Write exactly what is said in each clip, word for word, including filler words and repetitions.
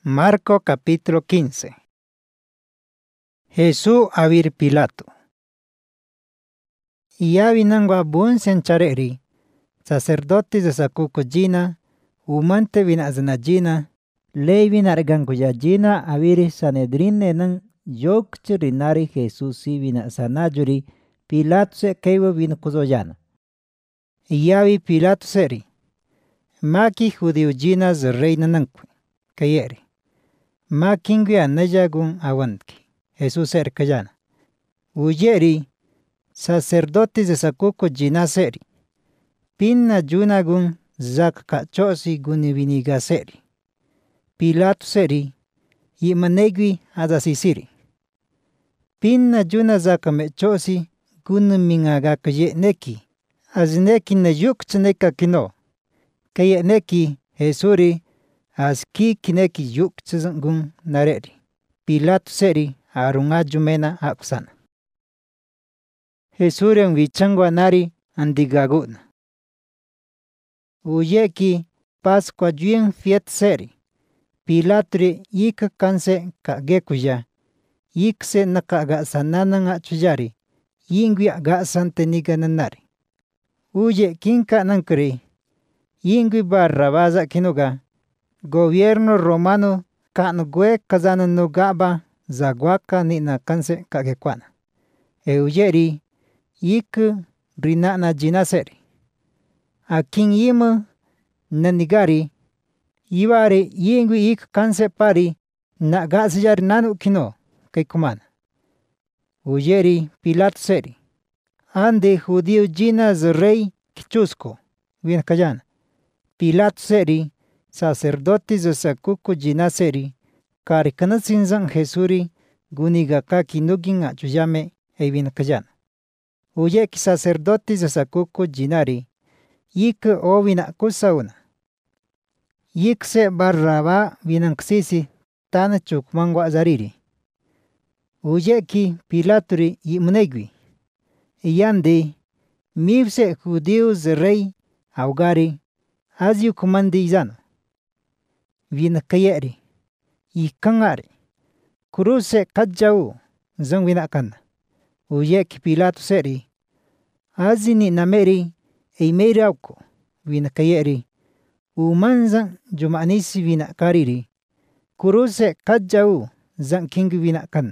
Marco capítulo quince. Jesús avir Pilato. Iyawinangwa bun senchareri, sacerdotes de sakukujina, umante vinazanajina, ley vinarganguyajina aviri sanedrine nang yokchirinari Jesús si vinasanajuri, Pilato se keiwa vinakuzoyana. Iyawi Pilato seri, maki judiujina zreina nankwe, kayeri. Makingwi anayagun awanki, Jesús ser kayana. Uyeri, sacerdotes de sakuko jina seri. Pinna junagun zak kachosi guni viniga seri. Pilato seri, yimanegwi adasisiri. Pinna juna zaka mechosi guni mingaga kaye neki. Azineki na yuk chineka kino. Kaye neki Jesuri aski kineki yuk chizangun nareri. Pilato seri arunga jumena akusana. Jesurian vichangwa nari andigaguna. Uyeki Pascua juin fiet seri. Pilatri yik kanse kagekuya. Yikse nakaga sanana achuyari. Yingwi aga santeniga nanari. Uye kinka nankri. Yingwi barrabaza kinuga. Gobierno romano kanugwe kazana nugaba zagwaka nina kanse kagekwana. Euyeri yik rinana jinaseri. Akin yima nanigari iwari yingwi yik kanse pari na gasiyari nanu kino kaikumana. Uyeri Pilato seri. Ande judío jina rey kichusko. Bien kayana. Pilato seri. Sacerdotes de sakuko jina seri. Karikana sinzan Jesuri gunigaka kinugin achuyame e bien kayana. Uyeki sacerdotes de sakuko jinari. Yik o vina kusauna. Yik se barraba vinanksisi tana chukmangwa zariri. Uyeki Pilaturi yimunegwi. Iyande mibse judíos rey augari aziu kumandi izano. Vina kayeri. Ikangari. Kuruse kajau zang vina kana. Uyeki Pilato seri. Azini nameri eimeri auko. Vina kayeri. Umanzang jumanisi vina kariri. Kuruse kajau zang kingi vina kana.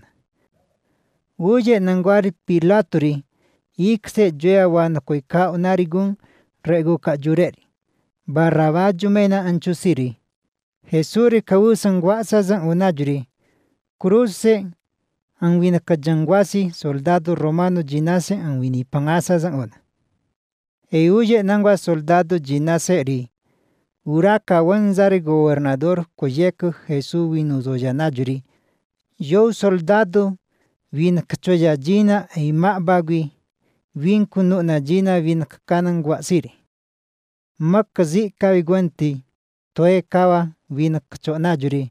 Uye nangwari Pilaturi. Ikse joya wana koika unarigun regu kajureri. Barraba jumena anchusiri. Jesuri kawusan wasa zang unajuri. Kuruse ang winakajangwasi soldado romano jinase ang winipangasa zang una. E uye nangwa soldado jinase ri. Uraka wanzari gobernador koyeku Jesu winuzoyanajuri. Yo soldado winakachoya jina e mabagwi. Winkunu na jina winakakanang wasiri. Makazi kawigwanti. Toe kawa winakachonajuri.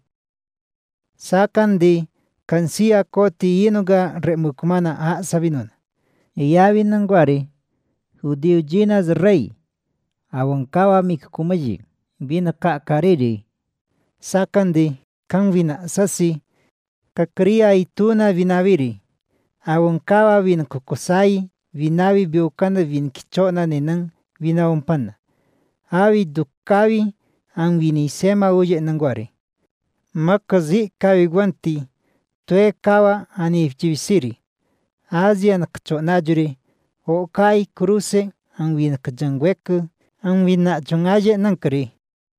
Sakandi kansia koti inuga remukmana a sabinun. Iyawi nangwari. Judío jinas rey. Awankawa mikukumaji. Vina ka kariri. Sakandi kan vina sasi. Kakria ituna vinaviri. Awankawa vina kukusai. Vinawi biukana vinkichona ninang vinaumpana. Awi dukawi ang vinisema uye nangwari. Makazi kawigwanti. Toe kawa anifchivisiri. Azia nakachonajuri. Okai kuruse ang vinakajangweku. Ang vinachongaye nankari.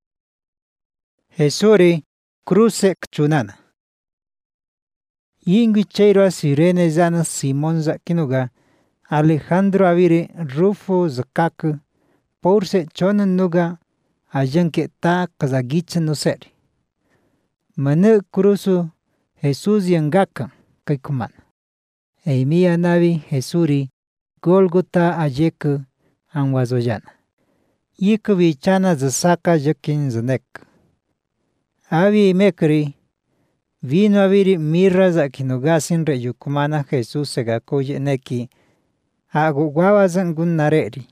Jesuri kuruse kachunana. Yingwi cheiro sirene zana Simon zakinuga. Alejandro aviri Rufo zakaku. Porse chonan nuga. Ayanke ta kazagicha no seri. Mane kurusu Jesús yangaka kaikumana. Eimia navi Jesuri Golgota ayeku anwazoyana. Yiku vichana zasaka yakin zanek. Avi mekri vino aviri mirra zakinugasin reyukumana Jesús segakoye neki. Aguguawa zangun nareri.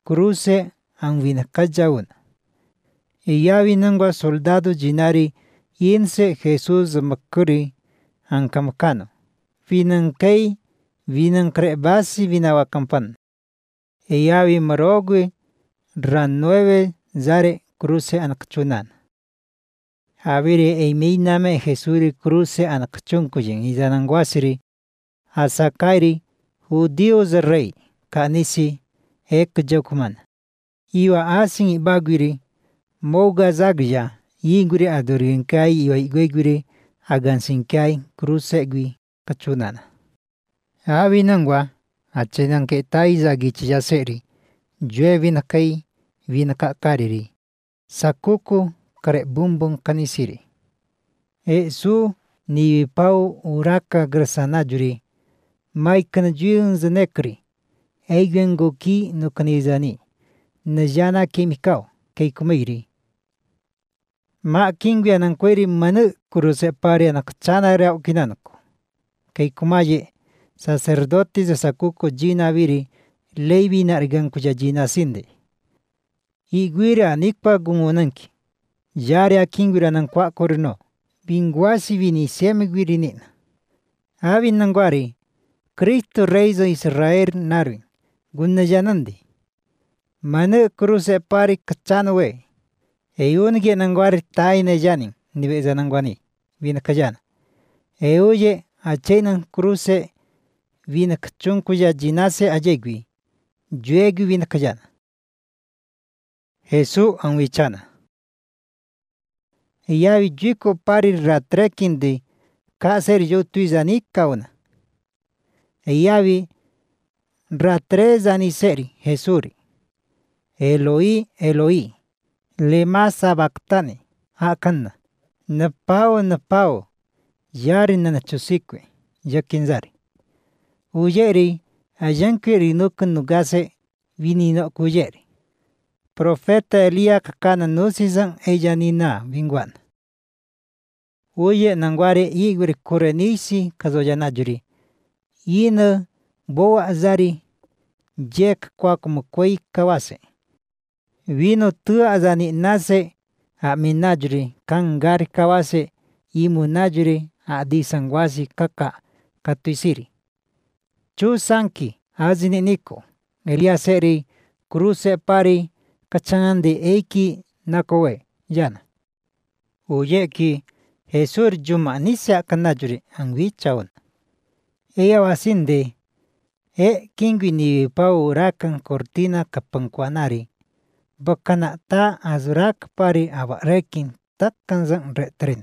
Kuruse ang vinakajauna. Iyawi nangwa soldado jinari Inse Jesús makuri angkamakano. Vinangkay vinangkrebasi vinawakampan. Eyawi marogwi ran nueve zare cruce anakchunan. Habire eiminame Jesuri cruce anakchunkuyin izanangwasiri asakairi judíos rey kanisi ekjokman. Iwa asin ibagwiri moga zagya yinguri adorinkai iwa igwegwiri agansinkai cruce gwi kachunana. Abi nangwa achenanke taiza gichiyaseri jue vinakai vinakakariri sakuku kare bumbung kanisiri. E su ni pau uraka grasanajuri maikan juyun zanekri eigen goki no kanizani najana kimikau kay kumairi. Ma kingwi anankweri manu kuruse pari anakchana rao kinanako. Kay kumaye sacerdotes de sakuko jina viri leibi nargan kuya jina sinde. Igwira nikpa gungunanki. Yare akingwira nankwa korno. Bingwasi vini semigwiri nina. Abi nangwari Cristo Rey de Israel narwin. Gunna janandi. Manu kuruse pari kachano we. Eyungi nangwari taine janin. Nibeza nangwani. Vina kajana. Eyuye achenan kuruse vina kachunkuya jinase ajegwi. Juegwi vina kajana. Jesús anwichana. Iyawi juiko pari ratrekindi kaser yo tuizani kauna. Iyawi ratrezani seri Jesuri. Eloi, Eloi, lema sabactani, hakanna. Napao, napao, yari nanachusikwe, yakinzari. Uyeri, ayanki rinukan nugase, vinino kuyeri. Profeta Elia kakana nusizan ella nina vingwan. Uye nangware igwiri kurenisi kazoyanajuri. Ina boa azari jek kwa kumukwei kawase. Vino tu azani nase aminajuri kangari kawase imunajuri adisangwasi kaka katuisiri. Chu sanki azini niko Elia seri cruce pari kachangandi eiki nakowe yana. Uyeki Jesur juma nisya kanajuri angwichawan. Eya wasinde e kingwi ni pau rakan cortina kapangkwanari. Bakana ta azurak pari awarekin takkanzan retren.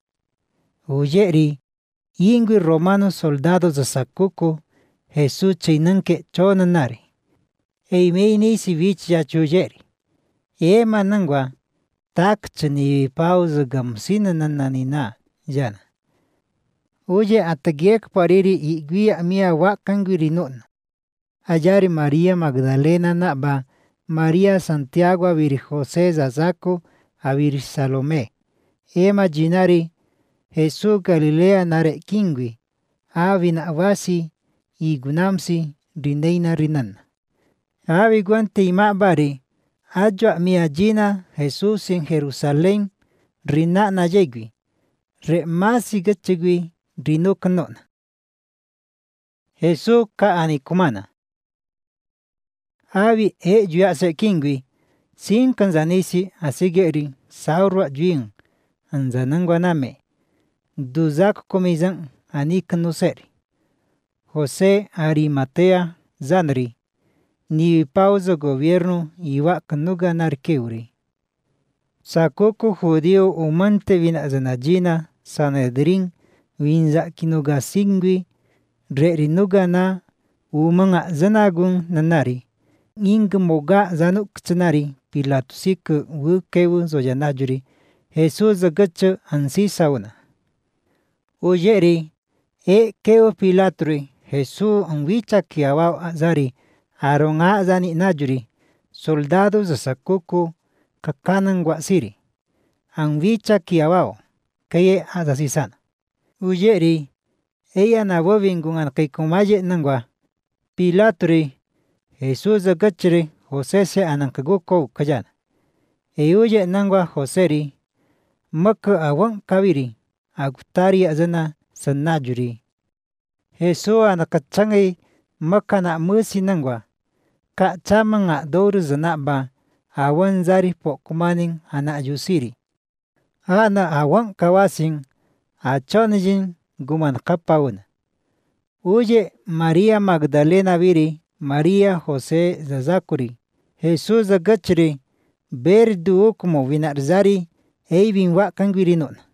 Uyeri ingwi romano soldados de sakuku Jesús chinanke chonanari. Eimeini si vich ya chuyeri. Ema nangwa tak chani pauza gamsina nananina yana. Uye atagiek pariri igwia mia wakangwiri nun. Ayari María Magdalena naba María Santiago aviri José Zazaco aviri Salomé. Ema jinari Jesús Galilea nare kingwi. Avina wasi igunamsi rineina rinan. Avi guante imabari. Ajwa mia jina Jesús en Jerusalén rina na yegwi. Re masi gachegwi rino kanona. Jesús ka anikumana. Avi e juase kingwi. Sin kanzanisi asigeri saurwa juin. Anzanangwaname. Duzak komizan anikanuseri. José Arimatea Zanri. Ni pausa gobierno iwa kanuga narkeuri. Sakuku judío umante vina zanajina Sanedrin winza kinuga singwi rerinuga na umanga zanagun nanari. Ing moga zanuk tsanari Pilatusik wukewu zoyanajuri Jesús zagacha ansi sauna. Uyeri e keo Pilaturi Jesús anwicha kiawaw azari aronga zani najuri soldados de sakuku kakanan wasiri. Anwicha kiawao kaye azasisana. Uyeri ella nabobingun kikumaye nangwa. Pilaturi Jesús agachiri José se anankaguko kayana. E uye nangwa Joseri maka awang kawiri agutari azana sanajuri. Heso anakatsangai maka na musi nangwa. Ka chamang nga doru zanaba awan zari po kumaning anak yusiri. Ana awang kawasing achonijin guman kapauna. Uye Maria Magdalena viri Maria Jose zazakuri. Jesus agachiri berdu ukumo vinarzari eibin wa kangwiri nona.